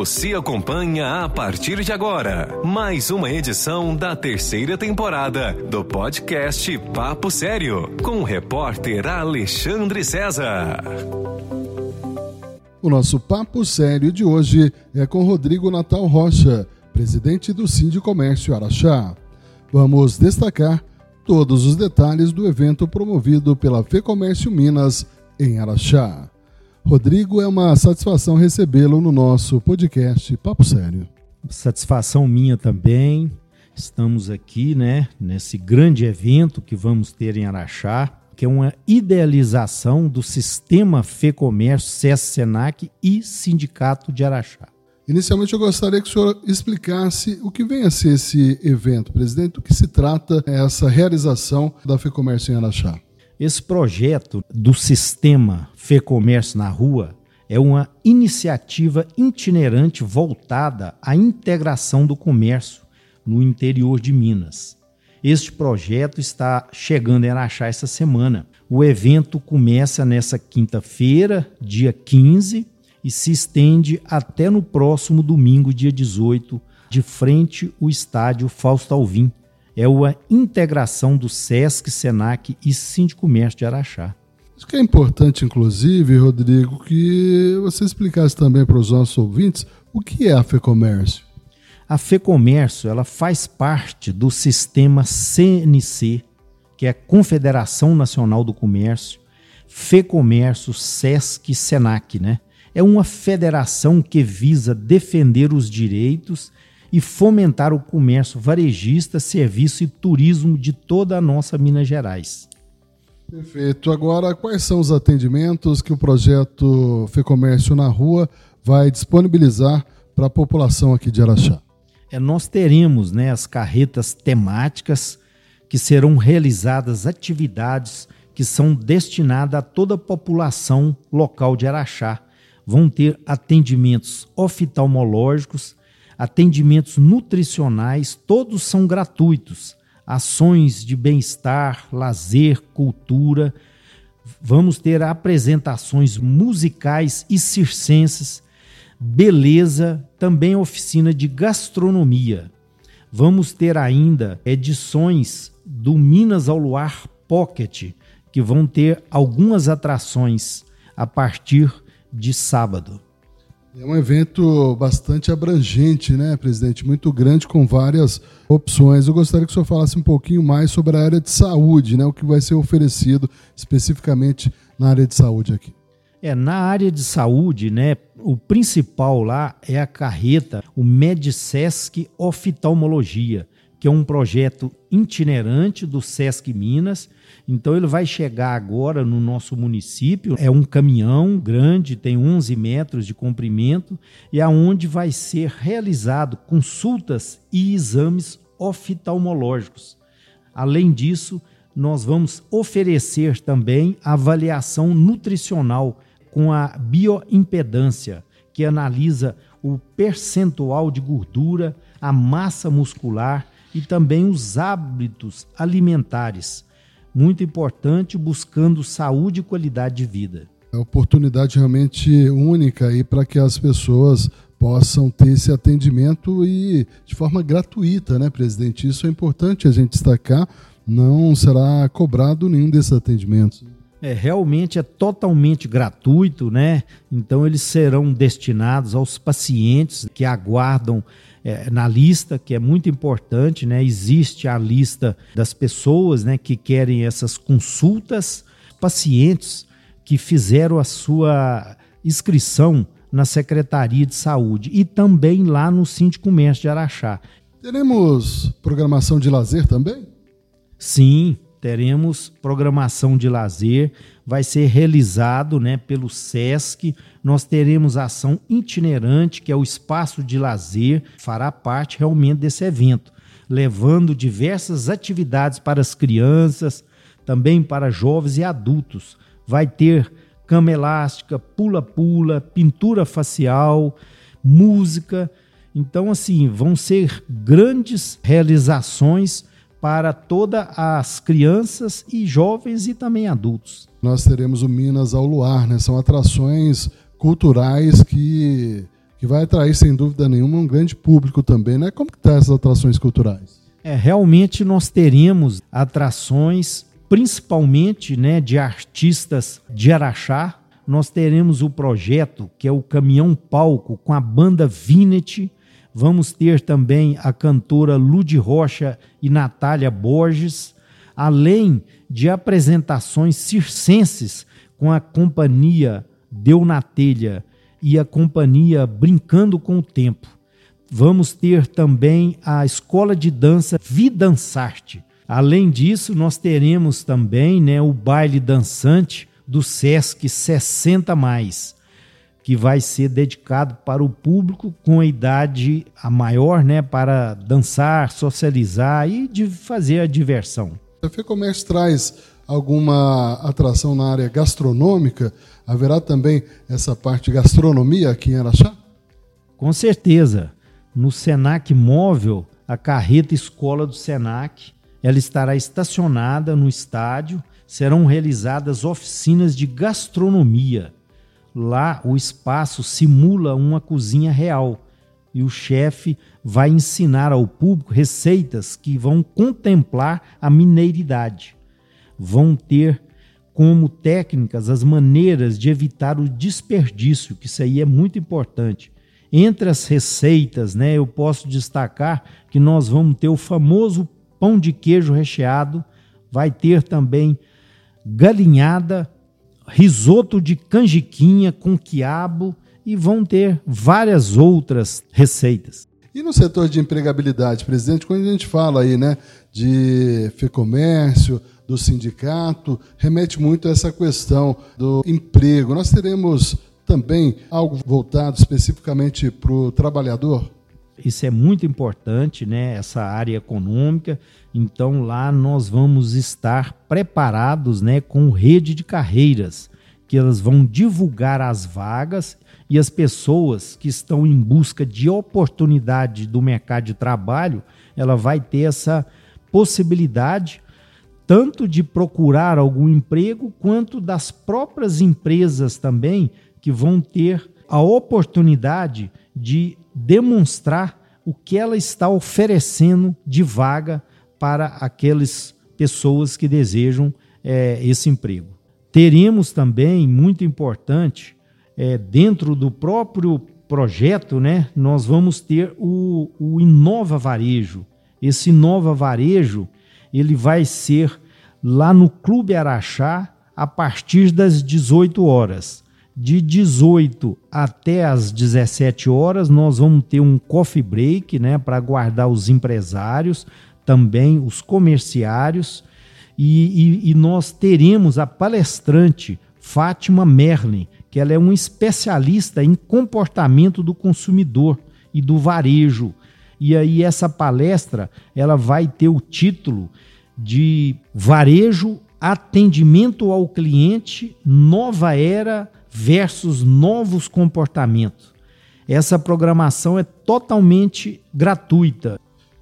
Você acompanha a partir de agora mais uma edição da terceira temporada do podcast Papo Sério, com o repórter Alexandre César. O nosso Papo Sério de hoje é com Rodrigo Natal Rocha, presidente do Sindicomércio Araxá. Vamos destacar todos os detalhes do evento promovido pela FEComércio Minas em Araxá. Rodrigo, é uma satisfação recebê-lo no nosso podcast Papo Sério. Satisfação minha também. Estamos aqui, nesse grande evento que vamos ter em Araxá, que é uma idealização do sistema FEComércio, SESC-SENAC e Sindicato de Araxá. Inicialmente, eu gostaria que o senhor explicasse o que vem a ser esse evento, presidente, do que se trata essa realização da FEComércio em Araxá. Esse projeto do sistema FEComércio na Rua é uma iniciativa itinerante voltada à integração do comércio no interior de Minas. Este projeto está chegando em Araxá essa semana. O evento começa nessa quinta-feira, dia 15, e se estende até no próximo domingo, dia 18, de frente ao estádio Fausto Alvim. É uma integração do SESC, SENAC e Sindicomércio de Araxá. Isso que é importante, inclusive, Rodrigo, que você explicasse também para os nossos ouvintes o que é a FEComércio. A FEComércio, ela faz parte do sistema CNC, que é a Confederação Nacional do Comércio, FEComércio, SESC e SENAC, É uma federação que visa defender os direitos e fomentar o comércio varejista, serviço e turismo de toda a nossa Minas Gerais. Perfeito. Agora, quais são os atendimentos que o projeto FEComércio na Rua vai disponibilizar para a população aqui de Araxá? Nós teremos as carretas temáticas, que serão realizadas atividades que são destinadas a toda a população local de Araxá. Vão ter atendimentos oftalmológicos, atendimentos nutricionais, todos são gratuitos. Ações de bem-estar, lazer, cultura. Vamos ter apresentações musicais e circenses, beleza, também oficina de gastronomia. Vamos ter ainda edições do Minas ao Luar Pocket, que vão ter algumas atrações a partir de sábado. É um evento bastante abrangente, presidente? Muito grande, com várias opções. Eu gostaria que o senhor falasse um pouquinho mais sobre a área de saúde, o que vai ser oferecido especificamente na área de saúde aqui. Na área de saúde, o principal lá é a carreta, o MedSesc Oftalmologia, que é um projeto itinerante do SESC Minas. Então ele vai chegar agora no nosso município, é um caminhão grande, tem 11 metros de comprimento, e aonde vai ser realizado consultas e exames oftalmológicos. Além disso, nós vamos oferecer também avaliação nutricional com a bioimpedância, que analisa o percentual de gordura, a massa muscular e também os hábitos alimentares. Muito importante, buscando saúde e qualidade de vida. É uma oportunidade realmente única aí para que as pessoas possam ter esse atendimento e de forma gratuita, presidente? Isso é importante a gente destacar, não será cobrado nenhum desses atendimentos. Realmente é totalmente gratuito, Então eles serão destinados aos pacientes que aguardam na lista, que é muito importante, Existe a lista das pessoas, que querem essas consultas, pacientes que fizeram a sua inscrição na Secretaria de Saúde e também lá no Sindicomércio de Araxá. Teremos programação de lazer também? Sim, teremos programação de lazer, vai ser realizado pelo SESC. Nós teremos ação itinerante, que é o espaço de lazer, fará parte realmente desse evento, levando diversas atividades para as crianças, também para jovens e adultos. Vai ter cama elástica, pula-pula, pintura facial, música. Então, vão ser grandes realizações para todas as crianças e jovens e também adultos. Nós teremos o Minas ao Luar, São atrações culturais que que vai atrair, sem dúvida nenhuma, um grande público também, né? Como que estão essas atrações culturais? Realmente nós teremos atrações, principalmente, né, de artistas de Araxá. Nós teremos o projeto, que é o Caminhão Palco, com a banda Vinet. Vamos ter também a cantora Lude Rocha e Natália Borges, além de apresentações circenses com a companhia Deu na Telha e a companhia Brincando com o Tempo. Vamos ter também a escola de dança Vidançarte. Além disso, nós teremos também, né, o baile dançante do Sesc 60+, que vai ser dedicado para o público com a idade a maior, né, para dançar, socializar e fazer a diversão. A FEComércio traz alguma atração na área gastronômica? Haverá também essa parte de gastronomia aqui em Araxá? Com certeza. No Senac Móvel, a carreta escola do Senac, ela estará estacionada no estádio. Serão realizadas oficinas de gastronomia. Lá o espaço simula uma cozinha real e o chefe vai ensinar ao público receitas que vão contemplar a mineiridade. Vão ter como técnicas as maneiras de evitar o desperdício, que isso aí é muito importante. Entre as receitas, né, eu posso destacar que nós vamos ter o famoso pão de queijo recheado, vai ter também galinhada, risoto de canjiquinha com quiabo e vão ter várias outras receitas. E no setor de empregabilidade, presidente, quando a gente fala aí, né, de FEComércio, do sindicato, remete muito a essa questão do emprego. Nós teremos também algo voltado especificamente para o trabalhador? Isso é muito importante, né? Essa área econômica. Então lá nós vamos estar preparados, né, com rede de carreiras, que elas vão divulgar as vagas e as pessoas que estão em busca de oportunidade do mercado de trabalho, ela vai ter essa possibilidade tanto de procurar algum emprego, quanto das próprias empresas também, que vão ter a oportunidade de demonstrar o que ela está oferecendo de vaga para aquelas pessoas que desejam esse emprego. Teremos também, muito importante, dentro do próprio projeto, né, nós vamos ter o Inova Varejo. Esse Inova Varejo, ele vai ser lá no Clube Araxá a partir das 18 horas. De 18 até as 17 horas, nós vamos ter um coffee break, né, para aguardar os empresários, também os comerciários, e nós teremos a palestrante Fátima Merlin, que ela é uma especialista em comportamento do consumidor e do varejo. E aí essa palestra, ela vai ter o título de Varejo, Atendimento ao Cliente, Nova Era versus Novos Comportamentos. Essa programação é totalmente gratuita.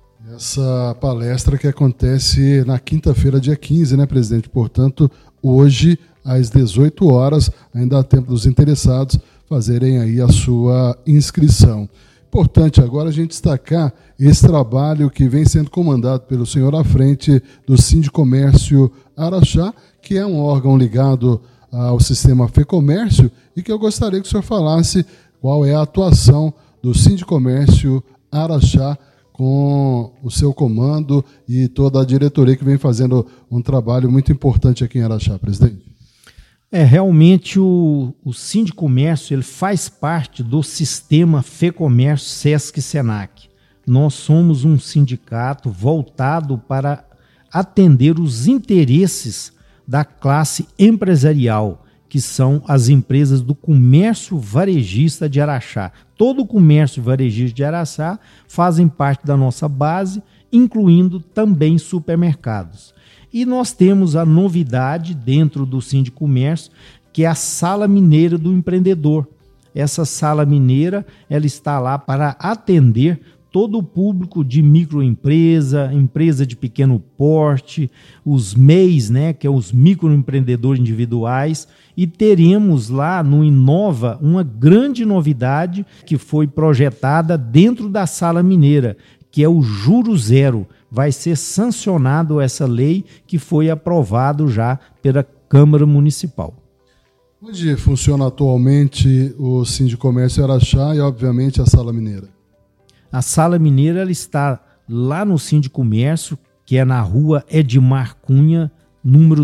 Essa palestra que acontece na quinta-feira, dia 15, né, presidente? Portanto, hoje, às 18 horas, ainda há tempo dos interessados fazerem aí a sua inscrição. Importante agora a gente destacar esse trabalho que vem sendo comandado pelo senhor à frente do Sindicomércio Araxá, que é um órgão ligado ao sistema FEComércio, e que eu gostaria que o senhor falasse qual é a atuação do Sindicomércio Araxá com o seu comando e toda a diretoria que vem fazendo um trabalho muito importante aqui em Araxá, presidente. Realmente o Sindicomércio, ele faz parte do sistema FEComércio Sesc-Senac. Nós somos um sindicato voltado para atender os interesses da classe empresarial, que são as empresas do comércio varejista de Araxá. Todo o comércio varejista de Araxá fazem parte da nossa base, incluindo também supermercados. E nós temos a novidade dentro do Sindicomércio, que é a Sala Mineira do Empreendedor. Essa Sala Mineira, ela está lá para atender todo o público de microempresa, empresa de pequeno porte, os MEIs, né, que é os microempreendedores individuais, e teremos lá no Inova uma grande novidade que foi projetada dentro da Sala Mineira, que é o Juro Zero. Vai ser sancionado essa lei que foi aprovado já pela Câmara Municipal. Onde funciona atualmente o Sindicomércio Araxá e, obviamente, a Sala Mineira? A Sala Mineira ela está lá no Sindicomércio, que é na rua Edmar Cunha, número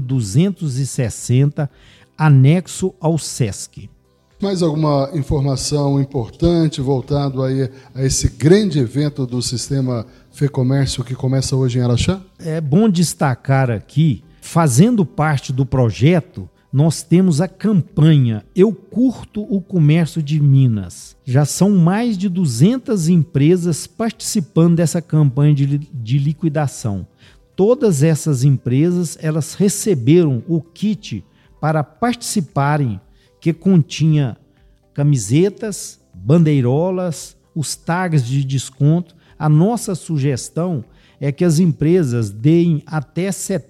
260, anexo ao SESC. Mais alguma informação importante voltado aí a esse grande evento do Sistema FEComércio que começa hoje em Araxá? É bom destacar aqui, fazendo parte do projeto, nós temos a campanha Eu Curto o Comércio de Minas. Já são mais de 200 empresas participando dessa campanha de liquidação. Todas essas empresas elas receberam o kit para participarem, que continha camisetas, bandeirolas, os tags de desconto. A nossa sugestão é que as empresas deem até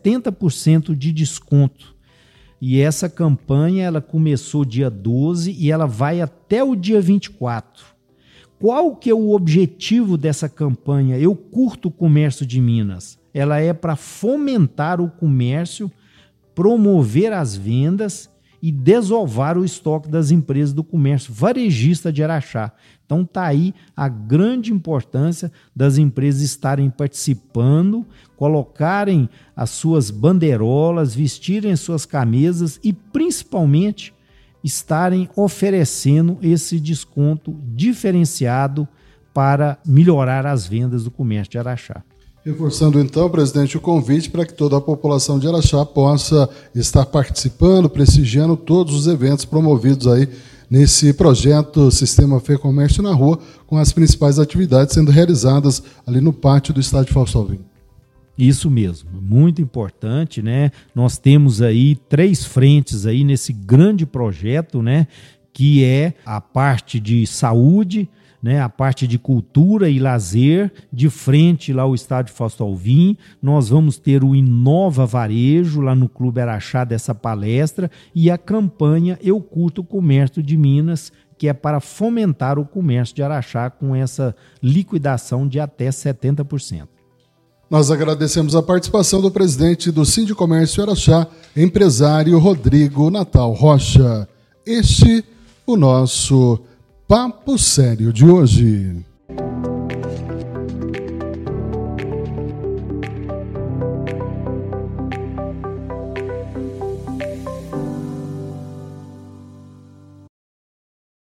70% de desconto. E essa campanha ela começou dia 12 e ela vai até o dia 24. Qual que é o objetivo dessa campanha? Eu Curto o Comércio de Minas. Ela é para fomentar o comércio, promover as vendas e desovar o estoque das empresas do comércio varejista de Araxá. Então está aí a grande importância das empresas estarem participando, colocarem as suas bandeirolas, vestirem as suas camisas e principalmente estarem oferecendo esse desconto diferenciado para melhorar as vendas do comércio de Araxá. Reforçando então, presidente, o convite para que toda a população de Araxá possa estar participando, prestigiando todos os eventos promovidos aí nesse projeto Sistema FEComércio na Rua, com as principais atividades sendo realizadas ali no pátio do estádio Fausto Alvim. Isso mesmo, muito importante, né? Nós temos aí 3 frentes aí nesse grande projeto, né? Que é a parte de saúde, né, a parte de cultura e lazer, de frente lá ao estádio Fausto Alvim. Nós vamos ter o Inova Varejo lá no Clube Araxá dessa palestra e a campanha Eu Curto o Comércio de Minas, que é para fomentar o comércio de Araxá com essa liquidação de até 70%. Nós agradecemos a participação do presidente do Sindicomércio Araxá, empresário Rodrigo Natal Rocha. Este o nosso Papo Sério de hoje.